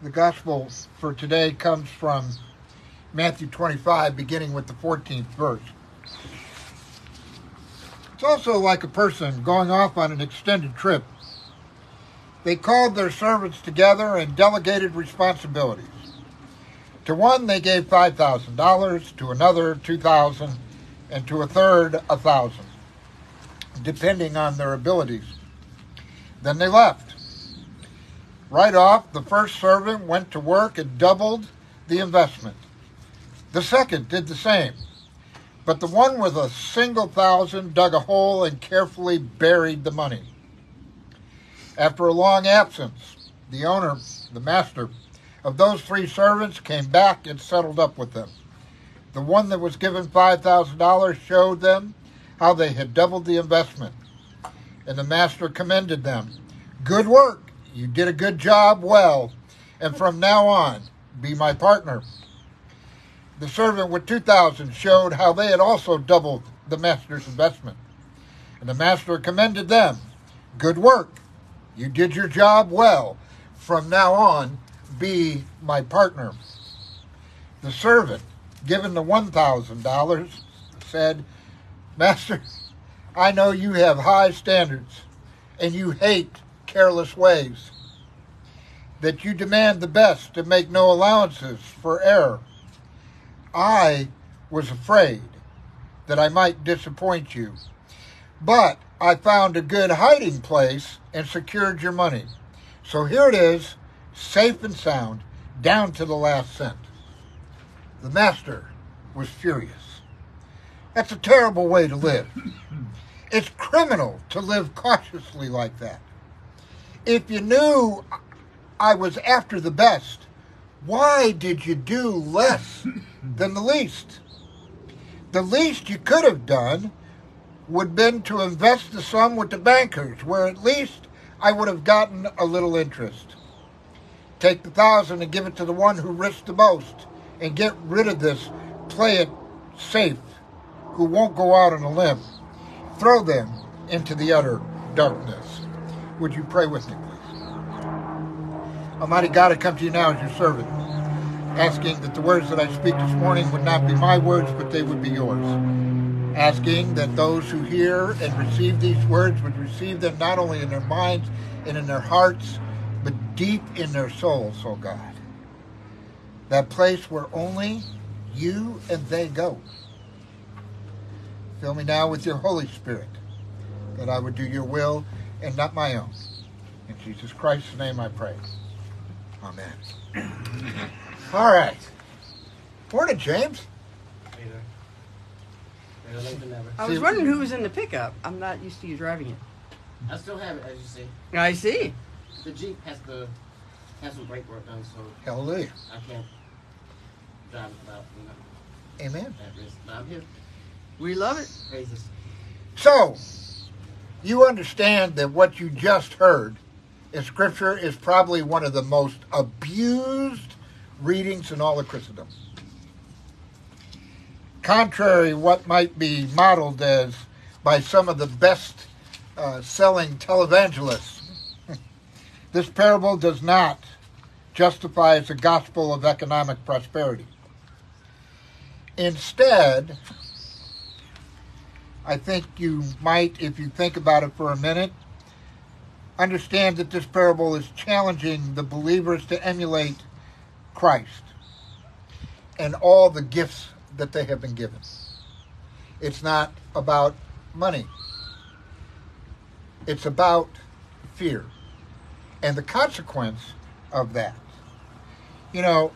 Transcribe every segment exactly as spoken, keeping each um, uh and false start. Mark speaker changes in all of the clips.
Speaker 1: The gospel for today comes from Matthew twenty-five, beginning with the fourteenth verse. It's also like a person going off on an extended trip. They called their servants together and delegated responsibilities. To one they gave five thousand dollars, to another two thousand dollars, and to a third one thousand dollars, depending on their abilities. Then they left. Right off, the first servant went to work and doubled the investment. The second did the same. But the one with a single thousand dug a hole and carefully buried the money. After a long absence, the owner, the master, of those three servants came back and settled up with them. The one that was given five thousand dollars showed them how they had doubled the investment. And the master commended them. Good work. You did a good job well. And from now on, be my partner. The servant with two thousand dollars showed how they had also doubled the master's investment. And the master commended them. Good work. You did your job well. From now on, be my partner. The servant, given the one thousand dollars, said, Master, I know you have high standards, and you hate careless ways, that you demand the best and make no allowances for error. I was afraid that I might disappoint you, but I found a good hiding place and secured your money. So here it is, safe and sound, down to the last cent. The master was furious. That's a terrible way to live. It's criminal to live cautiously like that. If you knew I was after the best, why did you do less than the least? The least you could have done would have been to invest the sum with the bankers, where at least I would have gotten a little interest. Take the thousand and give it to the one who risked the most, and get rid of this play it safe who won't go out on a limb. Throw them into the utter darkness. Would you pray with me, please? Almighty God, I come to you now as your servant, asking that the words that I speak this morning would not be my words, but they would be yours. Asking that those who hear and receive these words would receive them not only in their minds and in their hearts, but deep in their souls, oh God. That place where only you and they go. Fill me now with your Holy Spirit, that I would do your will and not my own. In Jesus Christ's name I pray. Amen. All right. Morning, James.
Speaker 2: I was wondering who was in the pickup. I'm not used to you driving it.
Speaker 3: I still have it, as you see.
Speaker 2: I see.
Speaker 3: The Jeep has to have some brake work done, so
Speaker 1: Hallelujah.
Speaker 3: I can't drive it without, you know,
Speaker 1: Amen.
Speaker 3: that risk. But I'm here.
Speaker 2: We love it.
Speaker 3: Praises.
Speaker 1: So, you understand that what you just heard in Scripture is probably one of the most abused readings in all of Christendom. Contrary to what might be modeled as by some of the best uh, selling televangelists, this parable does not justify as a gospel of economic prosperity. Instead, I think you might, if you think about it for a minute, understand that this parable is challenging the believers to emulate Christ and all the gifts that they have been given. It's not about money. It's about fear and the consequence of that. You know,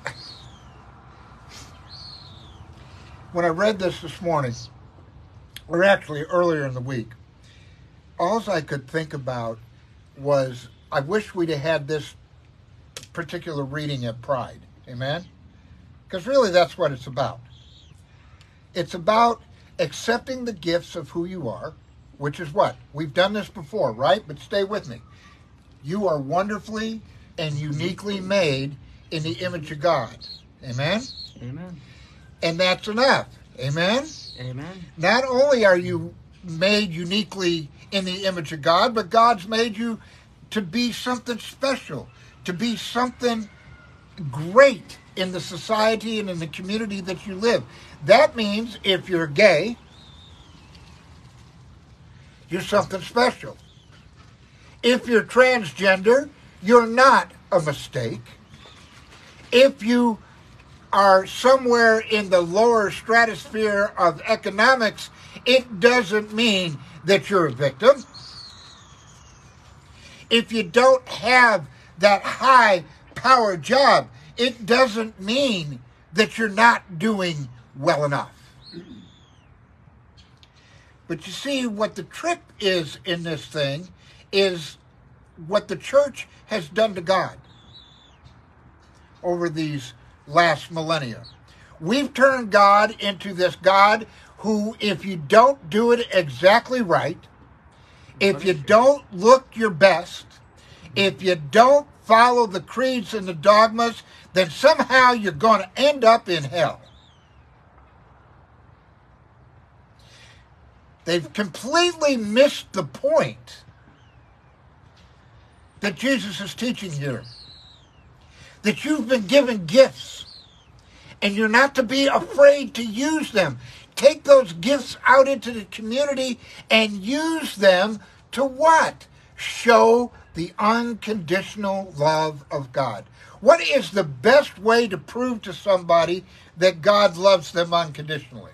Speaker 1: when I read this this morning, or actually earlier in the week, all I could think about was, I wish we'd have had this particular reading at Pride. Amen? Because really that's what it's about. It's about accepting the gifts of who you are, which is what? We've done this before, right? But stay with me. You are wonderfully and uniquely made in the image of God. Amen?
Speaker 2: Amen.
Speaker 1: And that's enough. Amen?
Speaker 2: Amen.
Speaker 1: Not only are you made uniquely in the image of God, but God's made you to be something special, to be something great in the society and in the community that you live. That means if you're gay, you're something special. If you're transgender, you're not a mistake. If you are somewhere in the lower stratosphere of economics, it doesn't mean that you're a victim. If you don't have that high power job, it doesn't mean that you're not doing well enough. But you see, what the trick is in this thing is what the church has done to God over these last millennia. We've turned God into this God who, if you don't do it exactly right, if you don't look your best, if you don't follow the creeds and the dogmas, then somehow you're going to end up in hell. They've completely missed the point that Jesus is teaching here. That you've been given gifts, and you're not to be afraid to use them. Take those gifts out into the community and use them to what? Show the unconditional love of God. What is the best way to prove to somebody that God loves them unconditionally?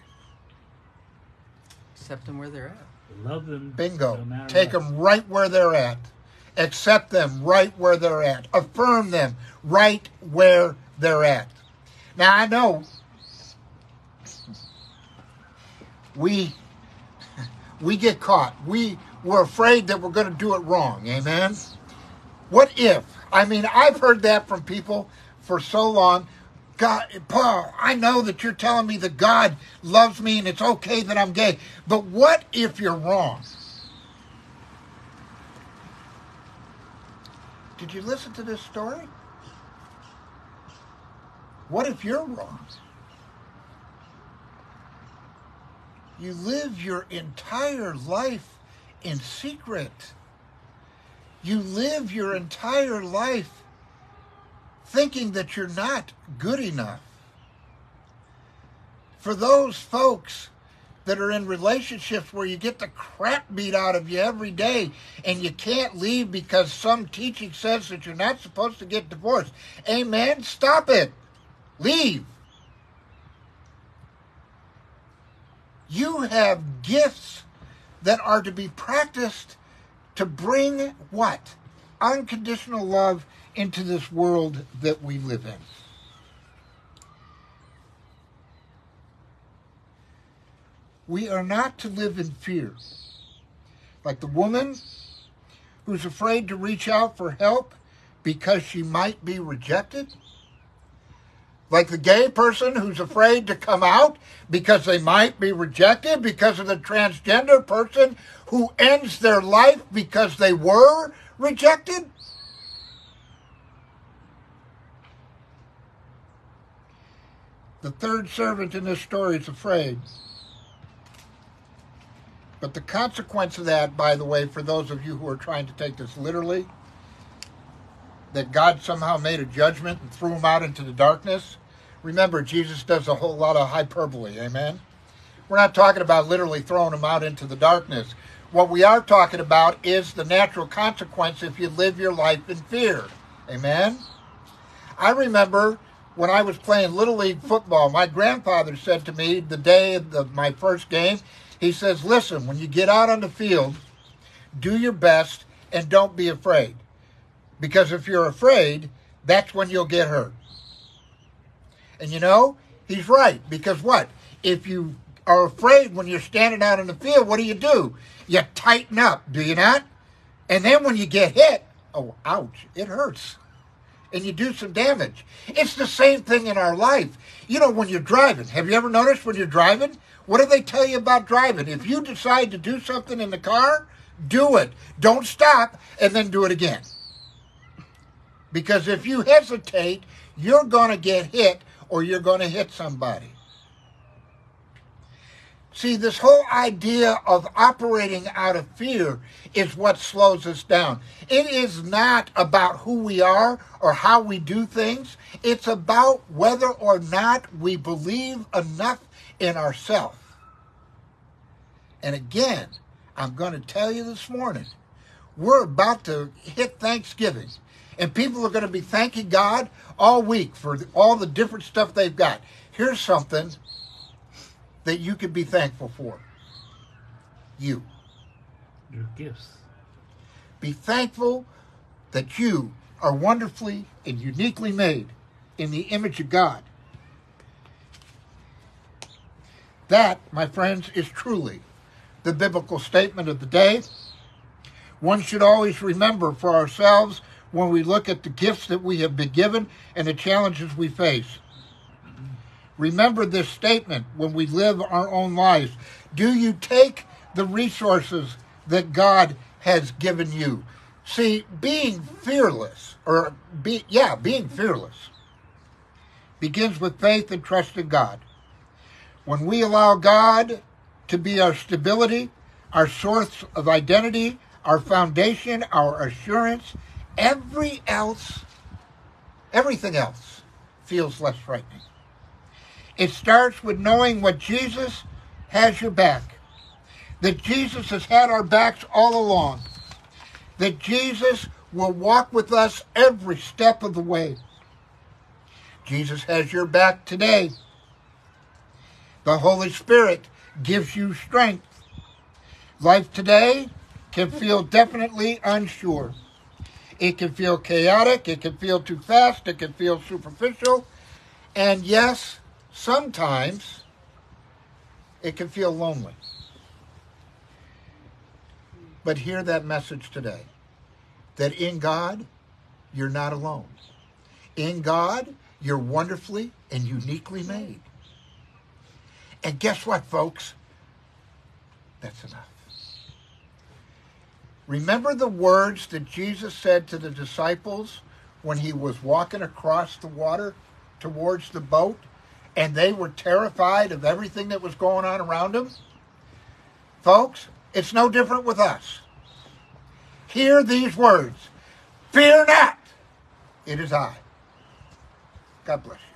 Speaker 2: Accept them where they're at.
Speaker 4: Love them.
Speaker 1: Bingo.
Speaker 4: No matter
Speaker 1: Take
Speaker 4: what.
Speaker 1: them right where they're at. Accept them right where they're at. Affirm them right where they're at. Now, I know we we get caught. We, we're afraid that we're going to do it wrong. Amen? What if? I mean, I've heard that from people for so long. God, Paul, I know that you're telling me that God loves me and it's okay that I'm gay. But what if you're wrong? Did you listen to this story? What if you're wrong? You live your entire life in secret. You live your entire life thinking that you're not good enough. For those folks that are in relationships where you get the crap beat out of you every day and you can't leave because some teaching says that you're not supposed to get divorced. Amen? Stop it. Leave. You have gifts that are to be practiced to bring what? Unconditional love into this world that we live in. We are not to live in fear. Like the woman who's afraid to reach out for help because she might be rejected. Like the gay person who's afraid to come out because they might be rejected. Because of the transgender person who ends their life because they were rejected. The third servant in this story is afraid. But the consequence of that, by the way, for those of you who are trying to take this literally, that God somehow made a judgment and threw him out into the darkness. Remember, Jesus does a whole lot of hyperbole, amen? We're not talking about literally throwing him out into the darkness. What we are talking about is the natural consequence if you live your life in fear, amen? I remember when I was playing Little League football, my grandfather said to me the day of the, my first game, he says, listen, when you get out on the field, do your best and don't be afraid. Because if you're afraid, that's when you'll get hurt. And you know, he's right. Because what? If you are afraid when you're standing out in the field, what do you do? You tighten up, do you not? And then when you get hit, oh, ouch, it hurts. And you do some damage. It's the same thing in our life. You know, when you're driving, have you ever noticed when you're driving? What do they tell you about driving? If you decide to do something in the car, do it. Don't stop and then do it again. Because if you hesitate, you're going to get hit or you're going to hit somebody. See, this whole idea of operating out of fear is what slows us down. It is not about who we are or how we do things. It's about whether or not we believe enough in ourselves. And again, I'm going to tell you this morning, we're about to hit Thanksgiving. And people are going to be thanking God all week for all the different stuff they've got. Here's something that you could be thankful for. You.
Speaker 4: Your gifts.
Speaker 1: Be thankful that you are wonderfully and uniquely made in the image of God. That, my friends, is truly the biblical statement of the day. One should always remember for ourselves when we look at the gifts that we have been given and the challenges we face. Remember this statement when we live our own lives. Do you take the resources that God has given you? See, being fearless, or be, yeah, being fearless, begins with faith and trust in God. When we allow God to be our stability, our source of identity, our foundation, our assurance, every else, everything else feels less frightening. It starts with knowing what Jesus has your back, that Jesus has had our backs all along, that Jesus will walk with us every step of the way. Jesus has your back today. The Holy Spirit gives you strength. Life today can feel definitely unsure. It can feel chaotic, it can feel too fast, it can feel superficial, and yes, sometimes it can feel lonely. But hear that message today, that in God, you're not alone. In God, you're wonderfully and uniquely made. And guess what, folks? That's enough. Remember the words that Jesus said to the disciples when he was walking across the water towards the boat, and they were terrified of everything that was going on around them? Folks, it's no different with us. Hear these words. Fear not. It is I. God bless you.